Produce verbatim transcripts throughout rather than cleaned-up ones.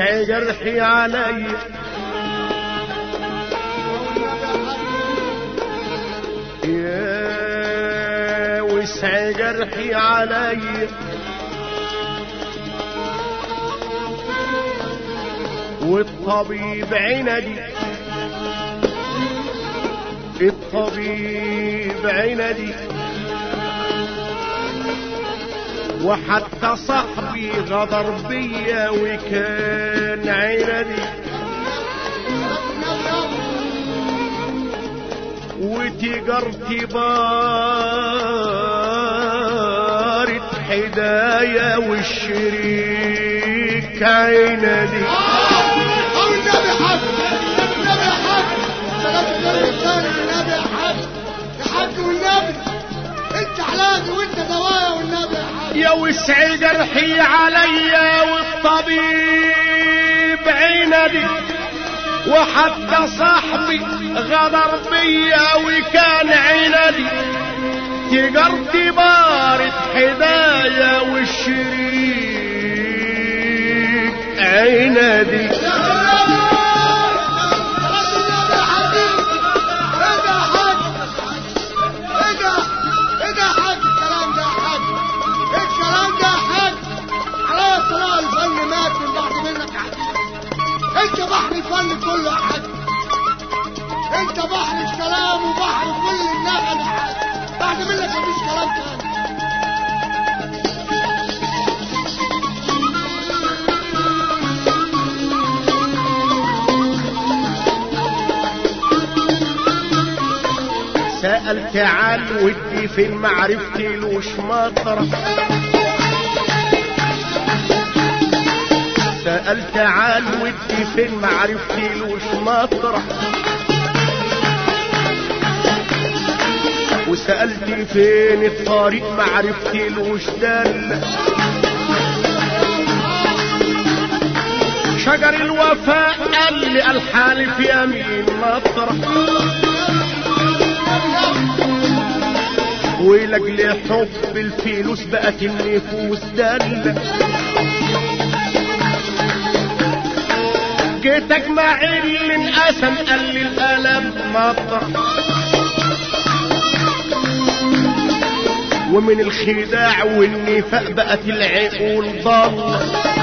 وسع جرحي علي يا وسع جرحي علي والطبيب عندي الطبيب عندي وحتى صاحبي غدر بيا وكان عندي وتجارتي بارت حدايا والشريك عندي يا وسع جرحي عليا والطبيب عندي وحتى صاحبي غدر بيا وكان عندي تجارتي بارت حدايا والشريك عندي انت بحر الفن كله حد انت بحر الكلام وبحر كل النغم حد بعد منك مفيش كلام تاني سألت عن ودي فين معرفتي لوش مطرح سألت عن ودي فين معرفتي لوش مطرح وسألت فين الطريق معرفتي لوش دل شجر الوفاء قال لي الحالف يمين مطرح ولجل حب الفلوس بقت النفوس دل جيت اجمع اللي انقسم قال لي الالم مطرح ومن الخداع والنفاق بقت العقول ضل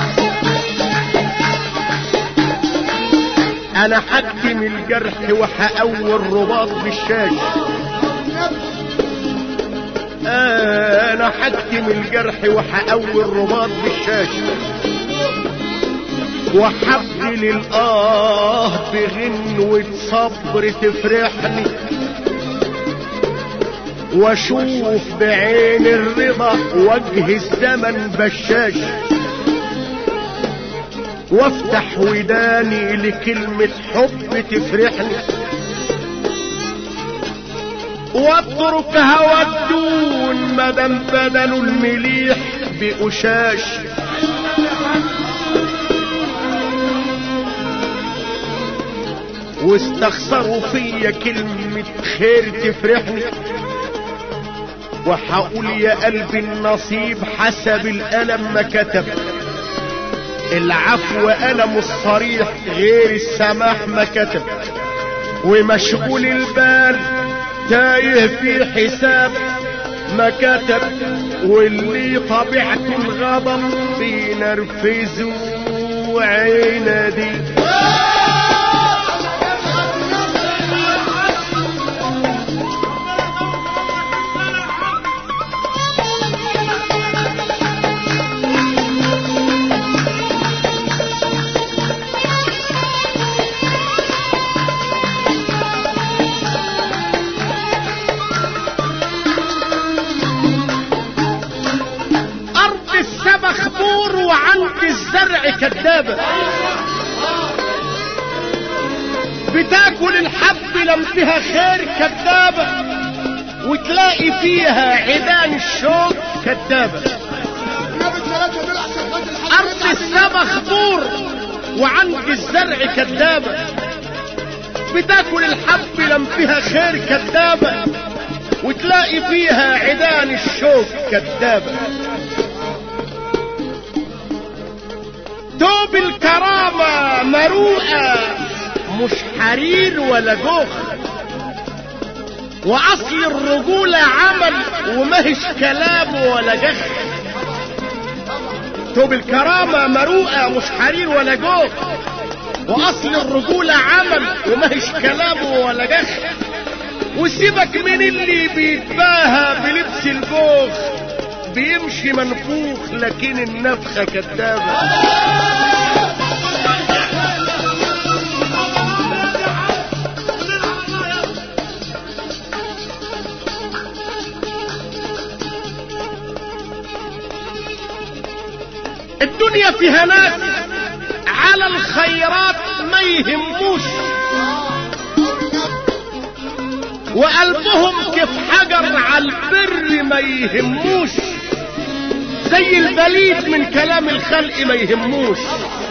انا حكم الجرح وحقوي الرباط بالشاشه انا حكم الجرح وحقوي الرباط بالشاشه وحبل الآه بغنوة صبر تفرحني واشوف بعين الرضا وجه الزمن بشاش وافتح وداني لكلمة حب تفرحني واترك هوى الدون مدام بدل المليح بقشاش واستخسروا فيا كلمة خير تفرحني وحقول يا قلبي النصيب حسب الألم ما كتب العفو ألم الصريح غير السماح ما كتب ومشغول البال تايه في حساب ما كتب واللي طبيعته الغضب بينرفزه عينادي مخبور وعند الزرع كدابة بتاكل الحب لم فيها خير كدابة وتلاقي فيها عيدان الشوق كدابة أرض السما خبور وعند الزرع كدابة بتاكل الحب لم فيها خير كدابة وتلاقي فيها عيدان الشوق كدابة توب الكرامة مروءة مش حرير ولا جوخ، واصل الرجولة عمل ومهش كلام ولا جخ. توب الكرامة مروءة مش حرير ولا جوخ، واصل الرجولة عمل ومهش كلام ولا جخ. وسيبك من اللي بيتباهى بلبس الجوخ، بيمشي منفوخ لكن النفخة كدابة. الدنيا فيها ناس على الخيرات ما يهموش، وقلبهم كيف حجر على البر ما يهموش، زي البليد من كلام الخلق ما يهموش.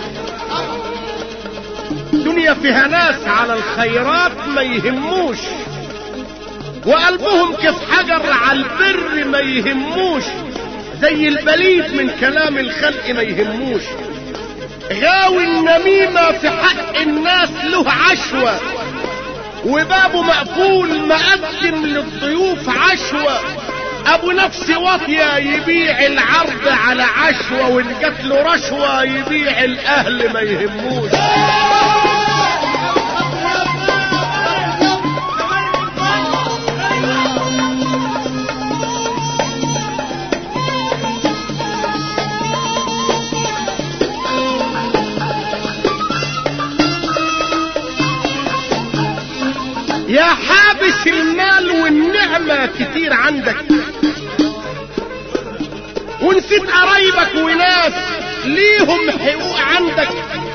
الدنيا فيها ناس على الخيرات ما يهموش، وقلبهم كيف حجر على البر ما يهموش، زي البليد من كلام الخلق ما يهموش. غاوي النميمة في حق الناس له عشوة، وبابه مقفول مقدم للضيوف عشوة. ابو نفس واطية يبيع العرض على عشوة، وان جات له رشوة يبيع الاهل ما يهموش. يا حابس المال والنعمة كتير عندك، ونسيت قرايبك وناس ليهم حقوق عندك.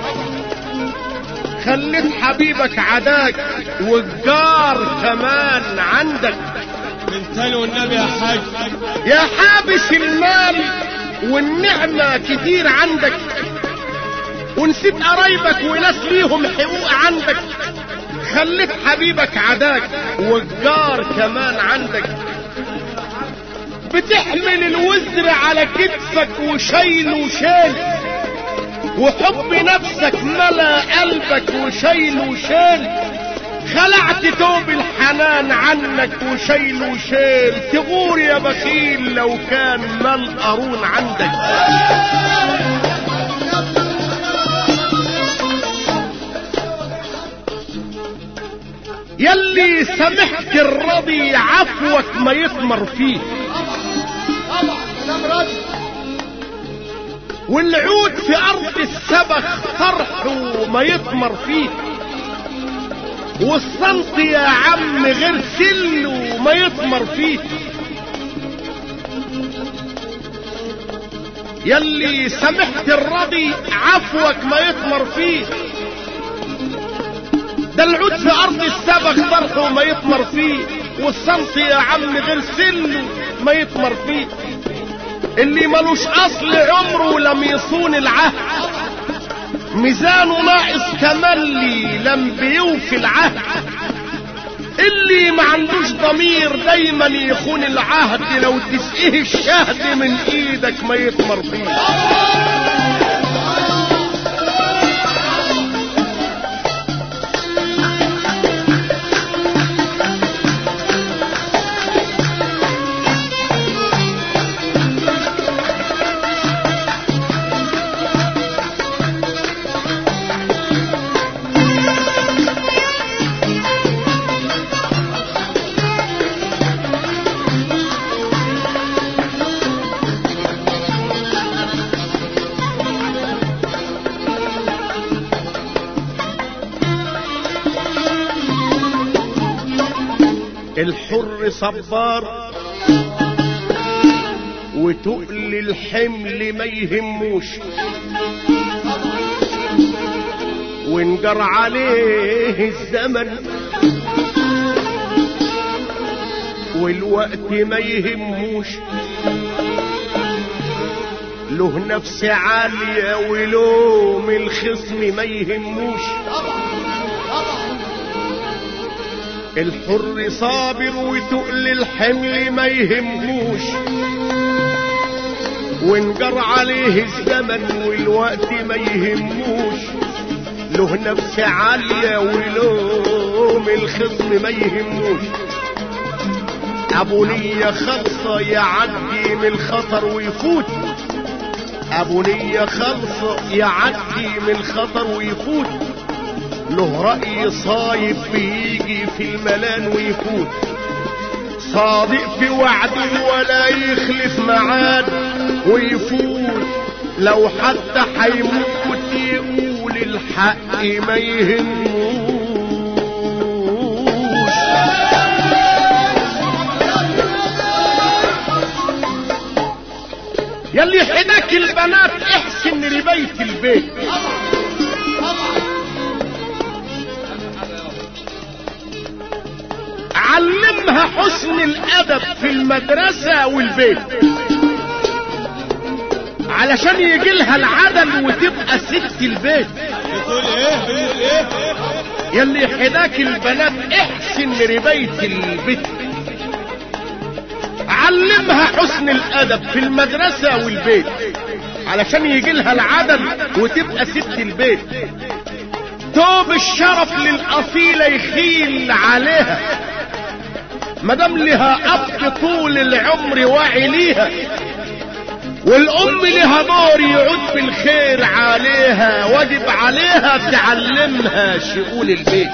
خليت حبيبك عداك والجار كمان عندك. من تاني والنبي يا حاج. يا حابس المال والنعمة كتير عندك، ونسيت قرايبك وناس ليهم حقوق عندك. خليت حبيبك عداك والجار كمان عندك. بتحمل الوزر على كتفك وشايل وشال، وحب نفسك ملا قلبك وشايل وشال. خلعت توب الحنان عنك وشايل وشال. تغور يا بخيل لو كان مال قارون عندك. يلي سمحت الرضي عفوك ما يثمر فيه، والعود في ارض السبخ طرحه ما يثمر فيه، والصمت يا عم غير سله ما يثمر فيه. يلي سمحت الرضي عفوك ما يثمر فيه، ده العود في ارض السبخ طرحه ما يثمر فيه، والصمت يا عم غير سله ما يثمر فيه. اللي ملوش اصل عمره لم يصون العهد، ميزانه ناقص كملي لم بيوفي العهد. اللي ما عندوش ضمير دايما يخون العهد، لو تسقيه الشهد من ايدك ما يثمر فيه. الحر صبار وتقل الحمل ما يهموش، وانجر عليه الزمن والوقت ما يهموش. له نفس عالية ولوم الخصم ما يهموش. الحر صابر وتقل الحمل ما يهموش، وانجر عليه الزمن والوقت ما يهموش، له نفس عالية ولوم الخصم ما يهموش. ابو نية خالصة يعدي من الخطر ويفوت، ابو نية خالصة يعدي من الخطر ويفوت. له رأي صايب بيجي في الملان ويفوت، صادق في وعده ولا يخلف معاد ويفوت. لو حتى حيموت يقول الحق ما يهموش. يلي حداك البنات احسن رباية البيت، علمها حسن الادب في المدرسة والبيت، علشان يجيلها العدل وتبقى ست البيت. بتقول ايه بتقول ايه؟ يلي حداك البنات احسن رباية البيت، علمها حسن الادب في المدرسة والبيت، علشان يجيلها العدل وتبقى ست البيت. توب الشرف للاصيلة يخيل عليها، مدام لها اب طول العمر واعي ليها، والام لها دور يعود بالخير عليها، واجب عليها تعلمها شؤون البيت.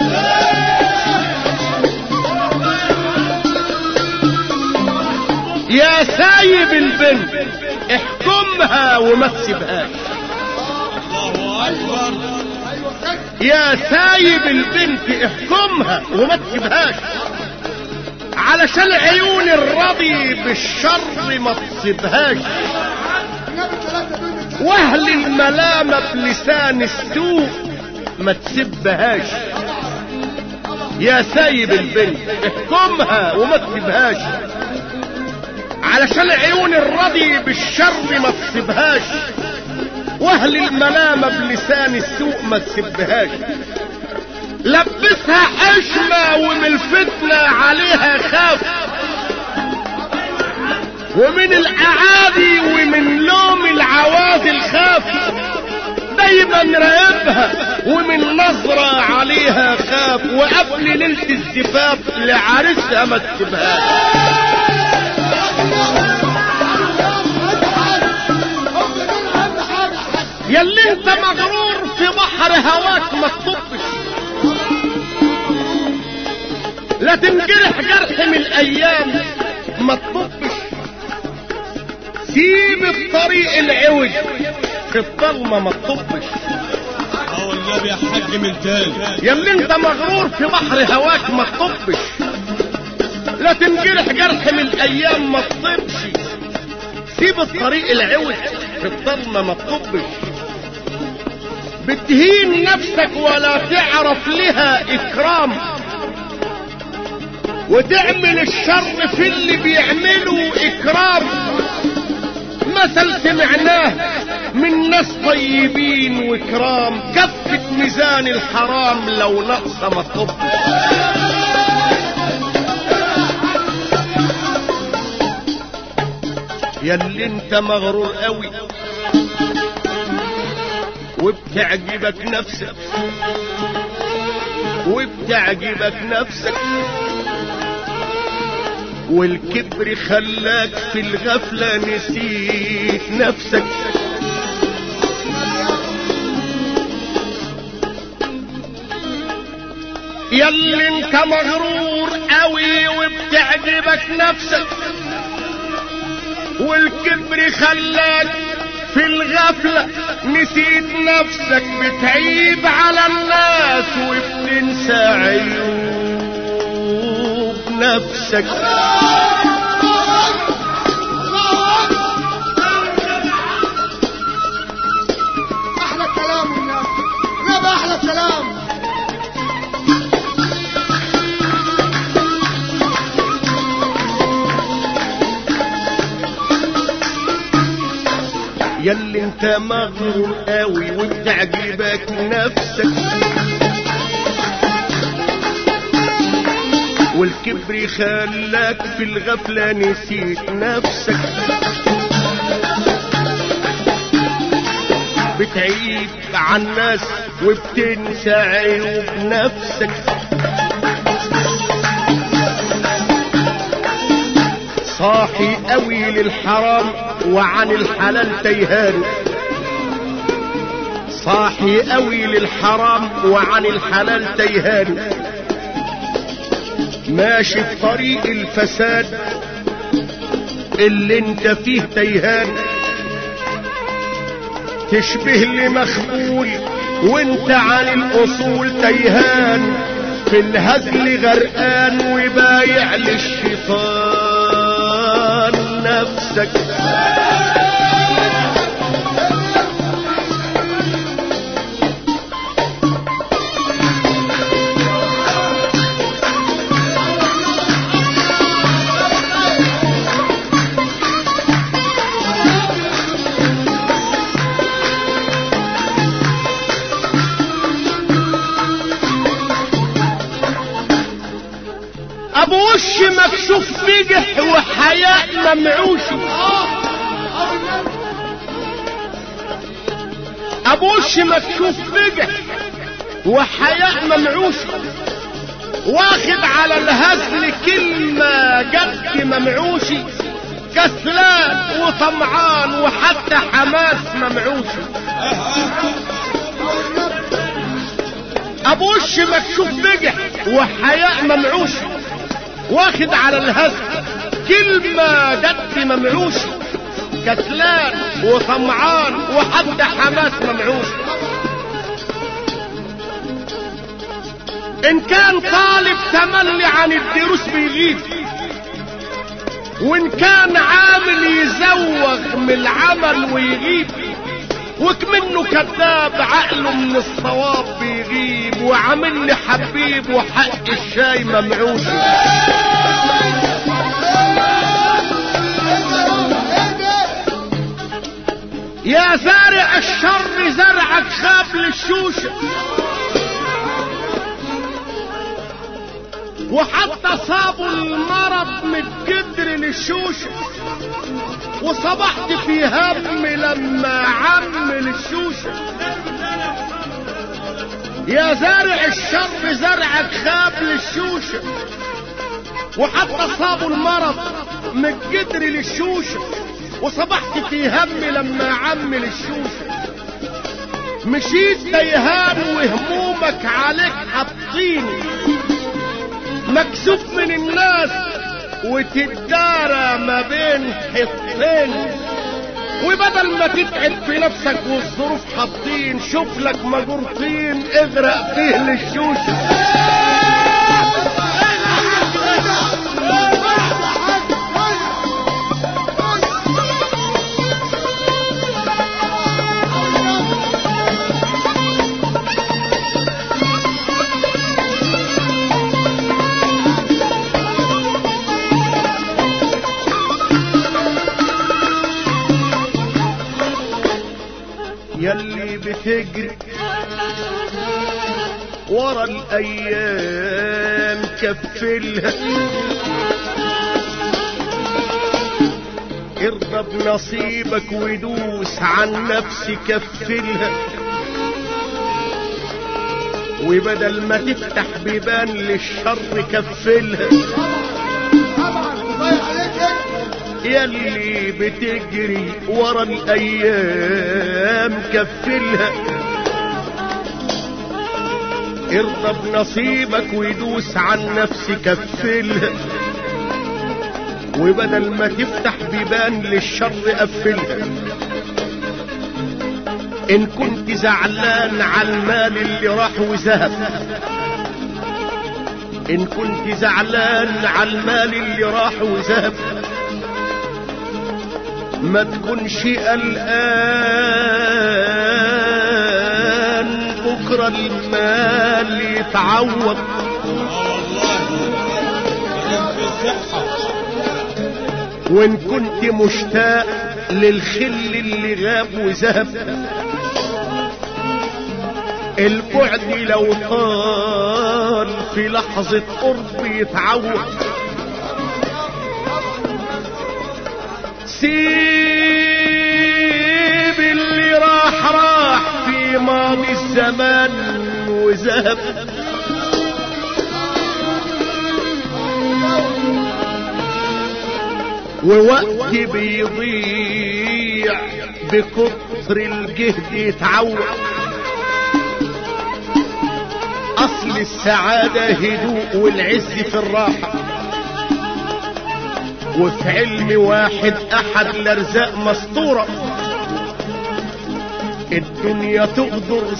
يا سايب البنت احكمها وما تسيبهاش، الله اكبر. يا سايب البنت احكمها وما تسيبهاش، علشان عيون الرضي بالشر ما تصيبهاش، واهل الملامة بلسان السوء ما تسبهاش. يا سايب البنت احكمها وما تسيبهاش، علشان عيون الرضي بالشر ما تصيبهاش، واهل الملامة بلسان السوء ما تسبهاش. لبسها حشمة ومن الفتنة عليها خاف، ومن الاعادي ومن لوم العوازل خاف. دايما راقبها ومن نظرة عليها خاف، وقبل ليلة الزفاف لعرسها ما تسيبهاش. ياللي انت مغرور في بحر هواك ما تطبش، لا تنجرح جرح من الايام ما تطبش. سيب الطريق العوج في الظلمة ما تطبش. اه والنبي يا حاج من تاني. ياللي انت مغرور في بحر هواك ما تطبش، لا تنجرح جرح من الايام ما تطبش. سيب الطريق العوج في الظلمة ما تطبش. بتهين نفسك ولا تعرف لها اكرام، وتعمل الشر في اللي بيعملوا اكرام. مثل سمعناه من ناس طيبين وكرام، كفة ميزان الحرام لو نقص ما تطب. ياللي انت مغرور قوي وبتعجبك نفسك، وبتعجبك نفسك، والكبر خلاك في الغفلة نسيت نفسك. ياللي انت مغرور قوي وبتعجبك نفسك، والكبر خلاك في الغفلة نسيت نفسك. بتعيب على الناس وبتنسى عيوب نفسك. احلى كلام الناس، لا باحلى كلام. ياللي انت مغرور قوي وبتعجبك نفسك، والكبر خلاك في الغفلة نسيت نفسك. بتعيب عن الناس وبتنسى عيوب نفسك. صاحي قوي للحرام وعن الحلال تيهان. صاحي قوي للحرام وعن الحلال تيهان. ماشي في طريق الفساد اللي انت فيه تيهان. تشبه لمخبول وانت عن الاصول تيهان. في الهزل غرقان وبايع للشيطان نفسك. ابو وش مكشوف بجح وحياء ممعوشي. ابو وش مكشوف بجح وحياء ممعوشي. واخد على الهزل كلمة جد ممعوشي. كسلان وطمعان وحتى حماس ممعوشي. ابو وش مكشوف بجح وحياء ممعوشي. واخد على الهزل كلمة جد ممعوشي. كسلان وطمعان وحتى حماس ممعوشي. ان كان طالب تملي عن الدروس بيغيب. وان كان عامل يزوغ من العمل ويغيب. وكمنه كذاب عقله من الصواب بيغيب. وعامل لي حبيب وحق الشاي ممعوشي. يا زارع الشر زرعك خاب للشوشة. وحتى صابوا المرض من الجدر للشوشة. وصبحت في هم لما عمل الشوشة. يا زارع الشر زرعك خاب للشوشة. وحتى صابوا المرض من الجدر للشوشة. وصبحت في هم لما عمل الشوشة. مشيت تيهان وهمومك عليك حاطين. مكسوف من الناس وتدارى ما بين حطين. وبدل ما تتعب في نفسك والظروف حاطين. شوف لك مجورتين اغرق فيه للشوشة. يلي بتجري ورا الايام كفلها. ارضى بنصيبك ودوس عن نفسك كفلها. وبدل ما تفتح بيبان للشر كفلها. يلي بتجري ورا الايام كفلها. ارضى بنصيبك ويدوس عن نفسك كفلها. وبدل ما تفتح بيبان للشر قفلها. ان كنت زعلان على المال اللي راح وذهب. ان كنت زعلان على المال اللي راح وذهب. ما تكونش قلقان بكره المال يتعوض. وان كنت مشتاق للخل اللي غاب وذهب. البعد لو طال في لحظة قرب يتعوض. سيب اللي راح راح زمان وذهب، ووقت بيضيع بكتر الجهد يتعوع. اصل السعادة هدوء والعز في الراحة، وفي علم واحد احد الارزاق مسطورة. الدنيا تغدر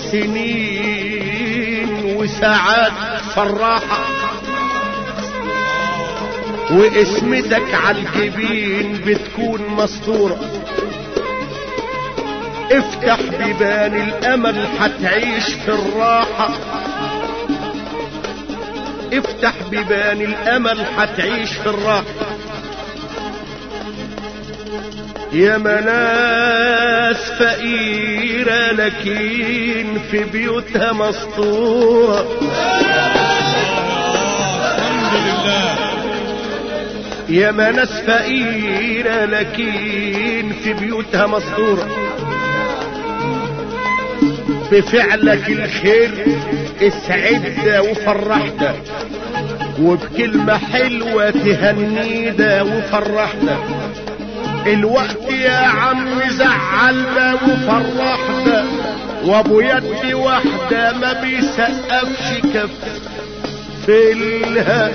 سنين وساعات فراحة، واسمتك عالجبين بتكون مسطورة. افتح بيبان الامل حتعيش في الراحة، افتح بيبان الامل حتعيش في الراحة. يا ناس فقيرة لكن في بيوتها مسطورة. الحمد لله. يا ناس فقيرة لكن في بيوتها مسطورة. بفعلك الخير اسعدنا وفرحنا، وبكلمة حلوة تهنينا وفرحنا. الوقت يا عم زعلنا وفرحنا، وابو يد واحدة ما بيسقفش كف في الها.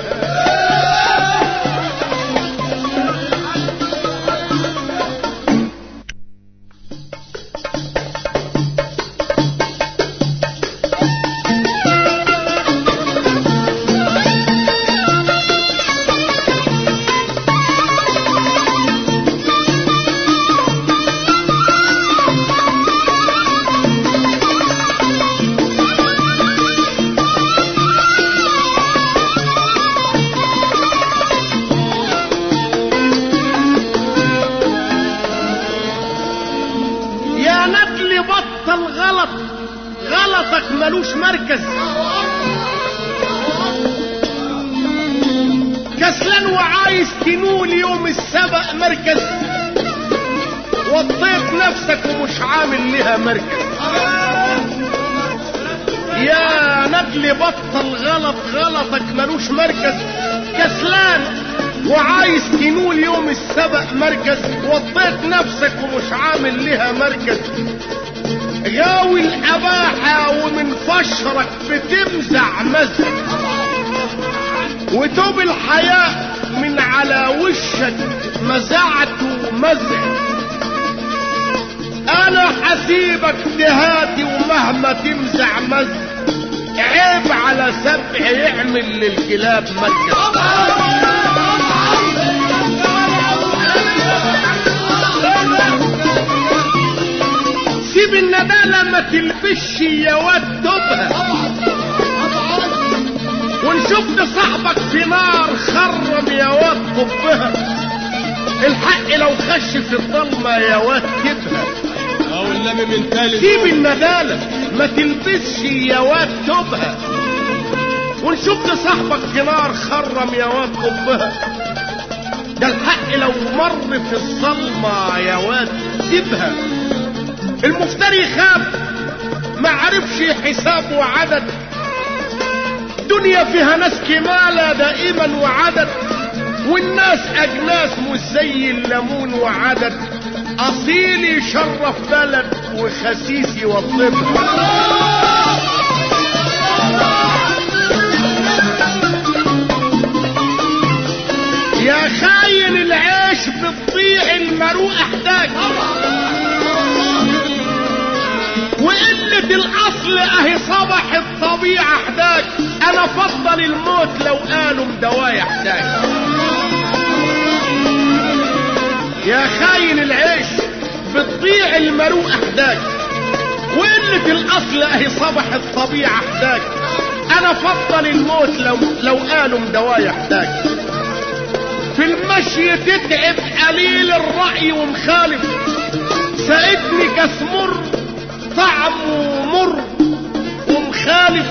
غلطك ملوش مركز، كسلان وعايز تنول يوم السبق مركز، وطيت نفسك ومش عامل لها مركز. يا ندل بطل غلط، غلطك ملوش مركز، كسلان وعايز تنول يوم السبق مركز، وطيت نفسك ومش عامل لها مركز. غاوي الاباحة ومن فشرك بتمزع مزع، وتوب الحياء من على وشك مزعت ومزع. انا حسيبك تهاتي ومهما تمزع مزع، عيب على سبع يعمل للكلاب مركز. سيب الندالة ما تلبش يا واد دبها، وان شفت صاحبك في نار خرم يا واد طبها. الحق لو خش في الظلمة يا واد كبها. او النبي من تالي. سيب الندالة ما تلبسش يا واد دبها، وان شفت صاحبك في نار خرم يا واد طبها. ده الحق لو مر في الظلمة يا واد سيبها. المفتري خاب ما عرفش حساب وعدد، دنيا فيها ناس كمالة دائما وعدد، والناس اجناس مش زي الليمون وعدد. اصيل يشرف بلد وخسيس يوظفها. يا خاين العيش بتضيع المروء احداك، وقلة الاصل اهي صبح الطبيعة احداك. انا فضل الموت لو قالوا مدوايا احداك. يا خاين العيش بتضيع المروء احداك، وقلة الاصل اهي صبح الطبيعة احداك. انا فضل الموت لو لو قالوا مدوايا احداك. في المشي تتعب قليل الرأي ومخالف، ساعدني كاس مر طعمه مر ومخالف.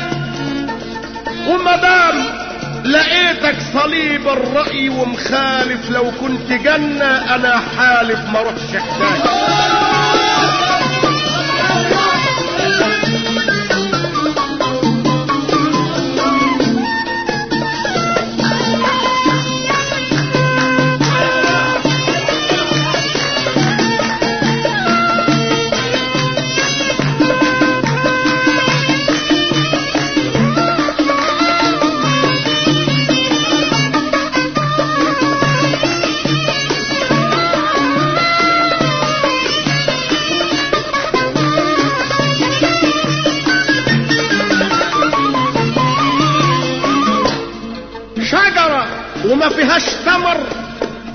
ومدام لقيتك صليب الرأي ومخالف، لو كنت جنة انا حالف ما روحش احتاج.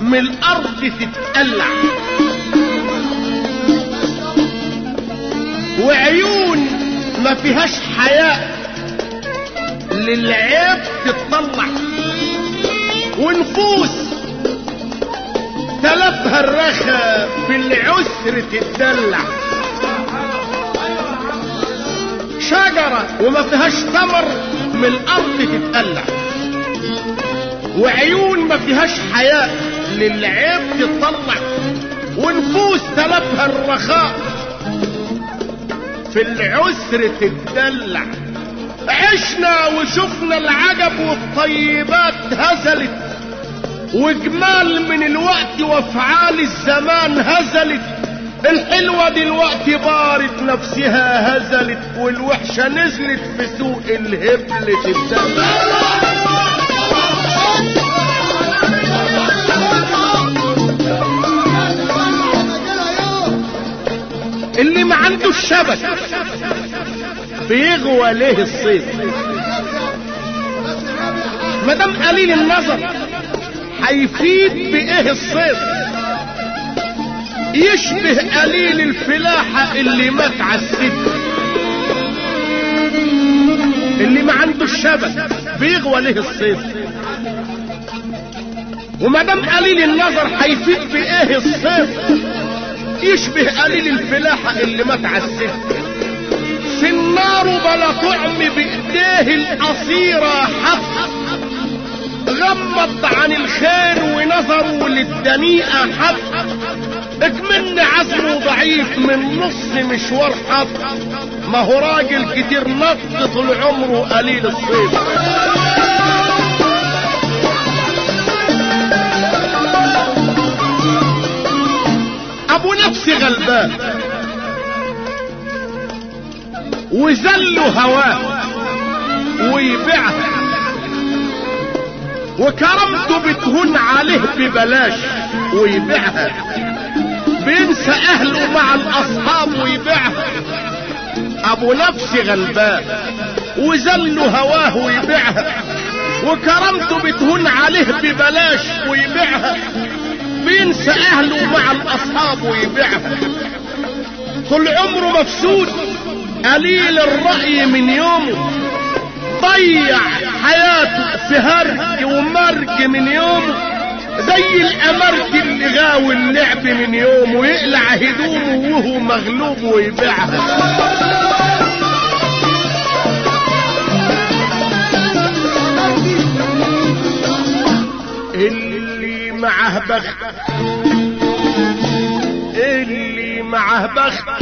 من الارض تتقلع، وعيون ما فيهاش حياء للعيب تتطلع، ونفوس تلفها الرخا بالعسر تتدلع، شجرة وما فيهاش ثمر من الارض تتقلع، وعيون ما فيهاش حياء للعيب تتطلع، ونفوس تلفها الرخاء في العسر تتدلع. عشنا وشفنا العجب والطيبات هزلت، وجمال من الوقت وافعال الزمان هزلت، الحلوة دلوقتي بارت نفسها هزلت، والوحشة نزلت في سوق الهبل تتدلع. اللي ما عنده الشبك بيغوى ليه الصيد؟ مدام قليل النظر هيفيد بايه الصيد؟ يشبه قليل الفلاحة اللي مات على السد. اللي ما عنده الشبك بيغوى ليه الصيد؟ ومدام قليل النظر هيفيد بايه الصيد؟ يشبه قليل الفلاحة اللي مات على السد. في النار بلا طعم بايديه القصيرة حق، غمض عن الخير ونظره للدنيئة حق، اكمن عزمه ضعيف من نص مشوار حق، ما هو راجل كتير نط طول عمره قليل الصيد. ابو نفسي غلبان وزله هواه ويبيعها، وكرمته بتهون عليه ببلاش ويبيعها، بينسى اهله مع الاصحاب ويبيعها. ابو نفسي غلبان وزله هواه ويبيعها، وكرمته بتهون عليه ببلاش ويبيعها، بينسى اهله مع الاصحاب ويبيعها. طول عمره مفسود قليل الرأي من يومه، ضيع حياته في هرج ومرج من يومه، زي الامرج اللي غاوي اللعب من يومه، يقلع هدومه وهو مغلوب ويبيعها. اللي معه بخت، اللي معه بخت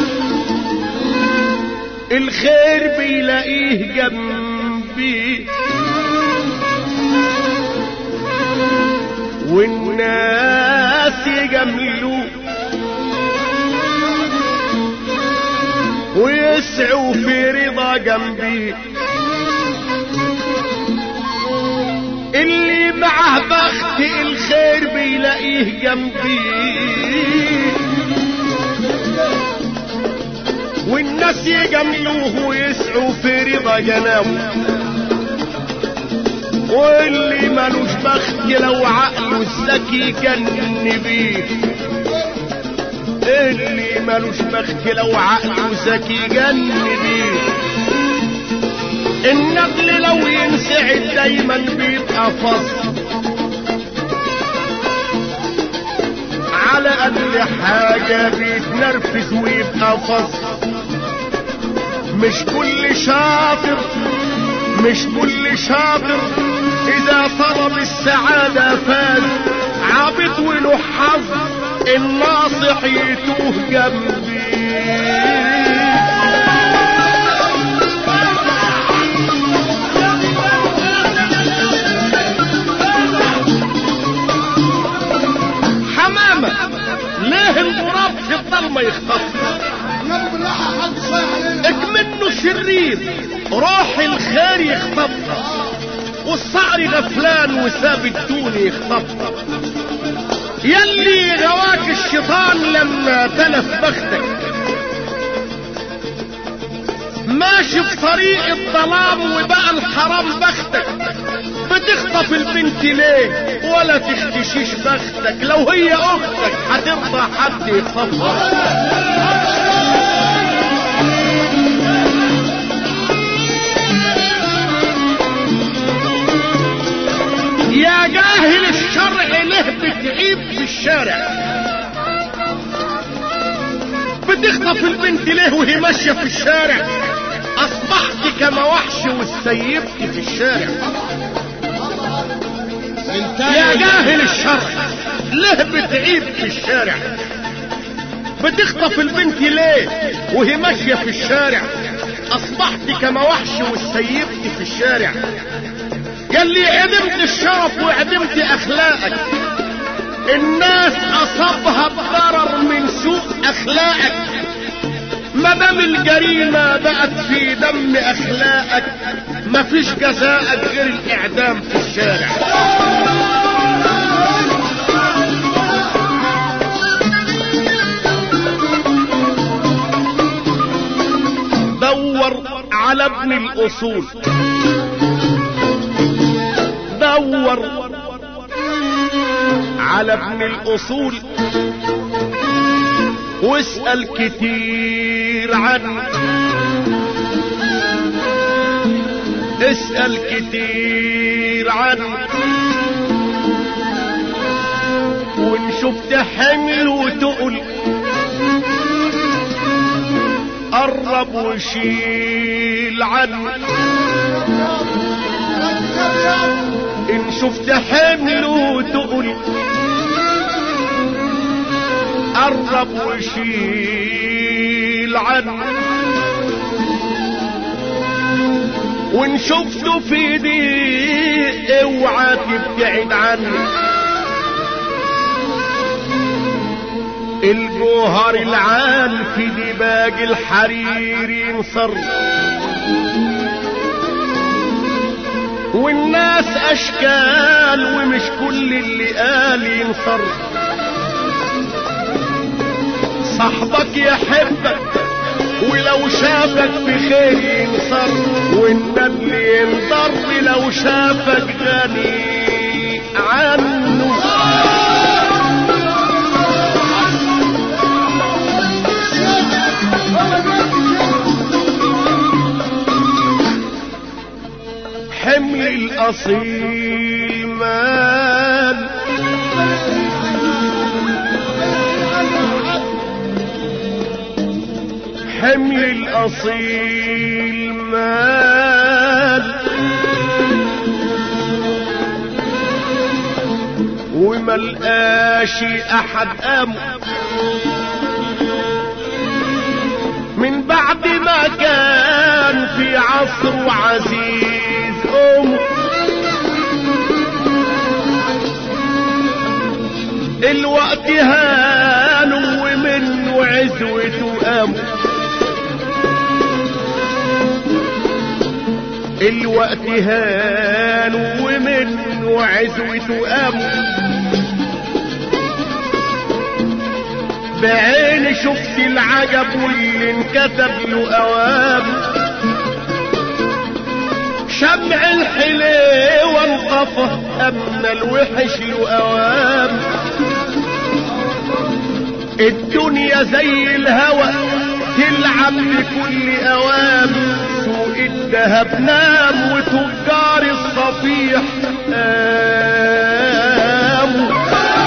الخير بيلاقيه جنبي، والناس يجملوه ويسعوا في رضا جنبي. اللي معه بخت الخير بيلاقيه جنبي، والناس يجملوه ويسعوا في رضا جنابه. واللي مالوش بخت لو عقله الذكي جن بيه، اللي مالوش بخت لو عقله ذكي جن بيه. النبل لو ينسعد دايما بيبقى فصل، على قد حاجة بيتنرفز ويبقى فصل. مش كل شاطر مش كل شاطر اذا طلب السعادة فاز، عابد وله حظ الناصح يتوه جنبي. حمامة ليه الغراب في الضلمة يخطف؟ اكمنه شرير روح الخير يخطفها، والصقر غفلان وساب الدون يخطفها. يلي غواك الشيطان لما تلف بختك، ما ماشي في طريق الظلام وبقى الحرام بختك، بتخطف البنت ليه ولا تختشيش بختك؟ لو هي اختك هترضى حد يخطفها؟ يا جاهل الشرع ليه بتعيب في الشارع؟ بتخطف البنت ليه وهي ماشيه في الشارع؟ اصبحت كما وحش واستيبت في الشارع. يا جاهل الشرع ليه بتعيب في الشارع؟ بتخطف البنت ليه وهي ماشيه في الشارع؟ اصبحت كما وحش واستيبت في الشارع. ياللي عدمت الشرف وعدمت اخلاقك، الناس اصابها بضرر من سوء اخلاقك. ما دام الجريمه بقت في دم اخلاقك، مفيش جزاءك غير الاعدام في الشارع. دور على ابن الاصول، دور على ابن الاصول واسأل كتير عنه، اسأل كتير عنه. وان شفت حمل وتقل قرب وشيل عنه. ان شفت حمل وتقل قرب وشيل عنه. وان شفته في ضيق اوعى تبتعد عنه. الجوهر العال في دباج الحرير ينصر، والناس اشكال ومش كل اللي قال ينصر. صاحبك يحبك ولو شافك بخير ينصر، والنبل ينضر لو شافك غني عنه. حمل الاصيل مال، حمل الاصيل مال، وملقاش احد قامه من بعد ما كان في عصر عزيز أمه. الوقت هانوا ومنه عزوته قاموا، الوقت هانوا ومنه عزوته قاموا. بعيني شفت العجب واللي انكتب له اوام، شمع الحليوة انطفى اما الوحش له اوام. الدنيا زي الهوى تلعب بكل اوام، سوق الدهب نام وتجار الصفيح قاموا.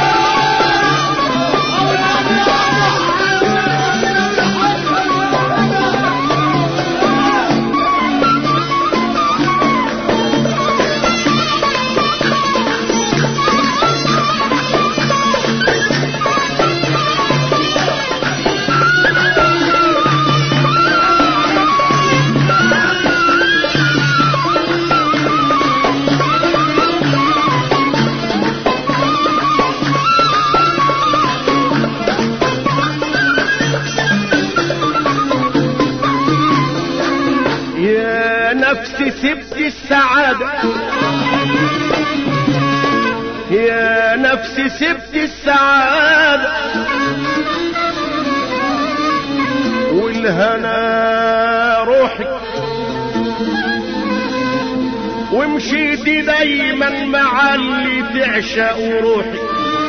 نفسي سبت السعادة، يا نفسي سبت السعادة، والهنا روحي ومشيتي دايما مع اللي تعشق روحي،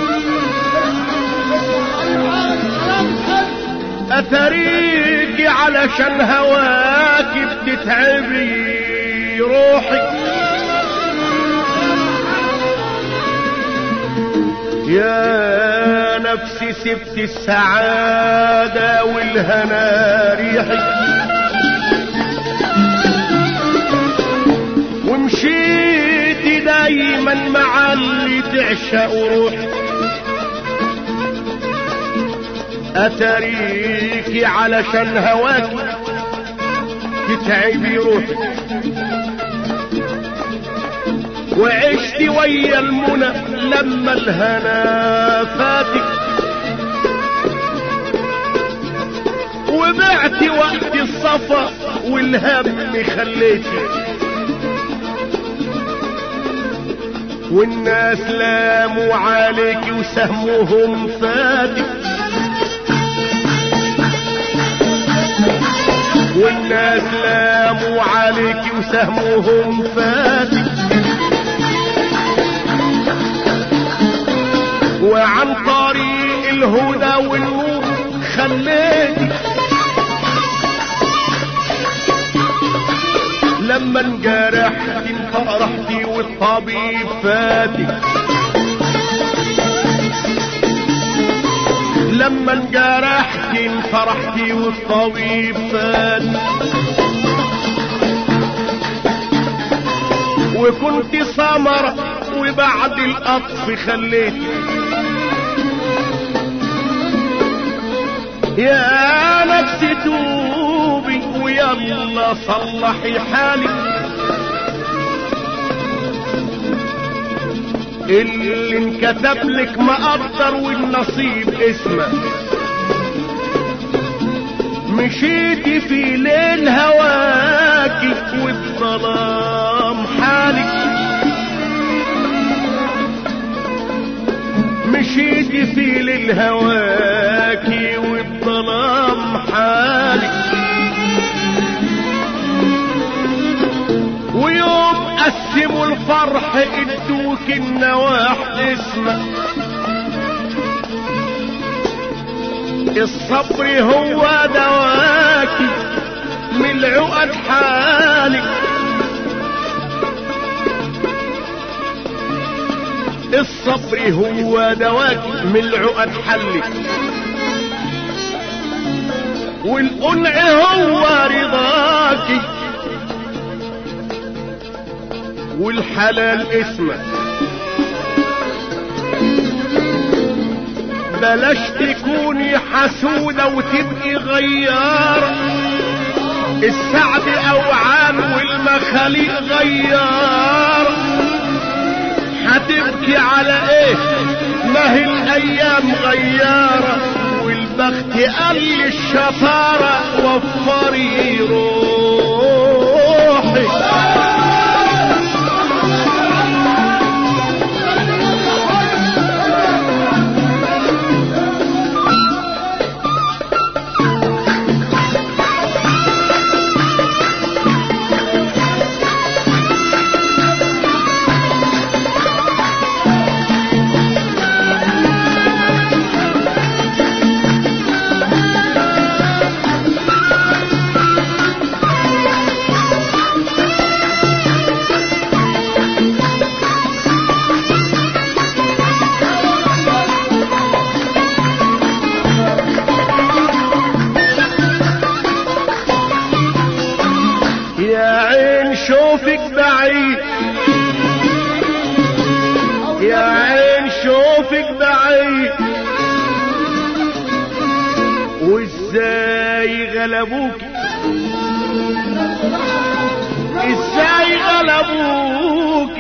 اتريكي علشان هواكي بتتعبي روحي. يا نفسي سبت السعادة والهنا ريحي، ومشيتي دايما مع اللي تعشق روحي، اتريكي علشان هواكي تتعبي روحي. وعشت ويا المنى لما الهنا فاتك، وبعت وقت الصفا والهم خليتي، والناس لاموا عليك وسهمهم فاتك، والناس لاموا عليك وسهمهم فاتك، وعن طريق الهدى والنور خليتي. لما انجرحت انفرحتي والطبيب فاتك، لما انجرحت انفرحتي والطبيب فاتك، وكنت سمرة وبعد القطف خليتي. يا نفسي توبي ويلا صلحي حالك، اللي انكتب لك مقدر والنصيب اسمه. مشيتي في ليل هواكي والظلام حالك، مشيتي في ليل هواكي والظلام حالك. ويوم قسموا الفرح ادوك النواح اسمه. الصبر هو دواكي من العقد حالك، الصبر هو دواكي من العقد حلك، والقنع هو رضاكي والحلال اسمه. بلاش تكوني حسودة وتبقي غيارة، السعد اوعان والمخاليق غيارة. هتبكي على ايه؟ ما هي الايام غيارة، والبخت قل الشطارة وفري روحي. شوفك بعيد يا عين، شوفك بعيد، وازاي غلبوك، ازاي غلبوك.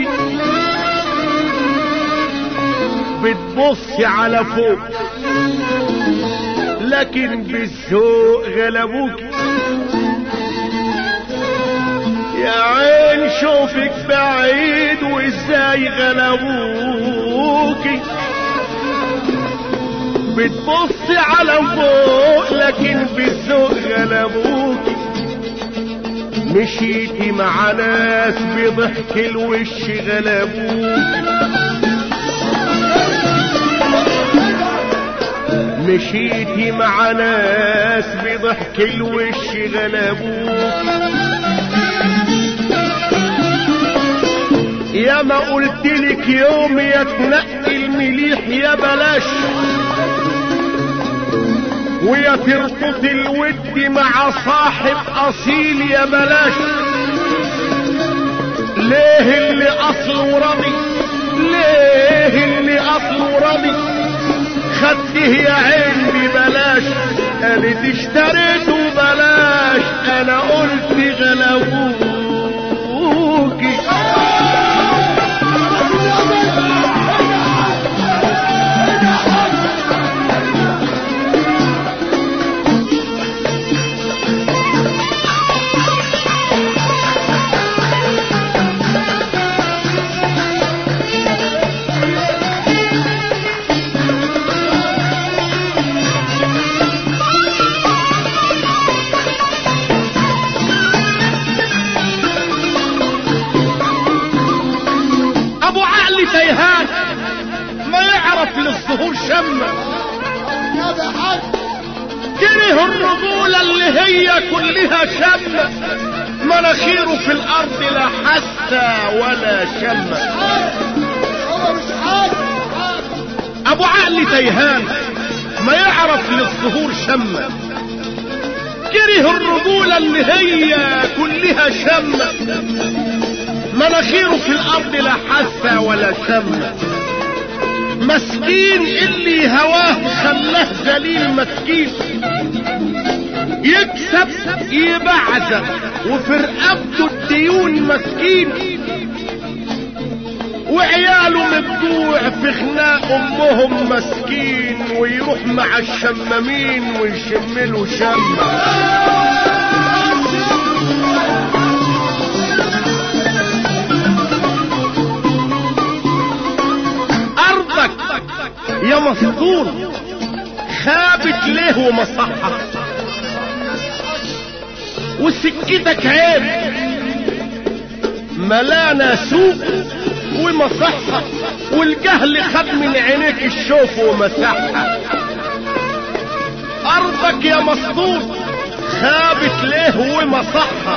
بتبصي على فوق لكن بالذوق غلبوك. يا عين شوفك بعيد وازاي غلبوكي. بتبصي على فوق لكن بالذوق غلبوكي. مشيتي مع ناس بضحك الوش غلبوك، مشيتي مع ناس بضحك الوش غلبوك، يا ما قلتلك يوم يا تنقي المليح يا بلاش، ويا تربط الود مع صاحب اصيل يا بلاش. ليه اللي اصله راضي، ليه اللي اصله راضي خدته يا عين ببلاش، قالت اشتريته بلاش، انا قلت غلبوكي. تيهان ما يعرف للظهور شمة، كره الرجولة اللي هي كلها شمة، مناخيره في الارض لا حسة ولا شمة. ابو عقل تيهان ما يعرف للظهور شمة، كره الرجولة اللي هي كلها شمة، مناخيره في الارض لا حسة ولا شمة. مسكين اللي هواه خلاه ذليل، مسكين يكسب يبعزق وفي رقبته الديون، مسكين وعياله مبدوع في خناق امهم، مسكين ويروح مع الشمامين ويشمله شمة. يا مسطول خابت ليه ومصحة، وسكتك عيب ملانا سوق ومصحة، والجهل خد من عينيك الشوف ومسحها. ارضك يا مسطول خابت ليه ومصحة،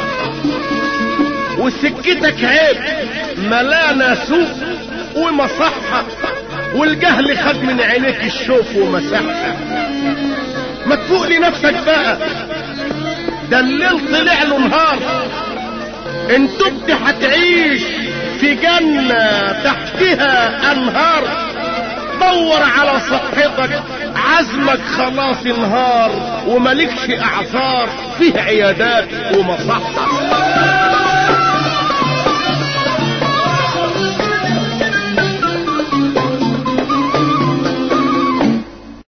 وسكتك عيب ملانا سوق ومصحة، والجهل خد من عينيك الشوف ومسحها. ما تفوق لنفسك بقى، ده الليل طلع له نهار، ان تبت هتعيش في جنة تحتها انهار. دور على صحتك، عزمك خلاص انهار، وملكش اعذار، فيه عيادات ومصحة.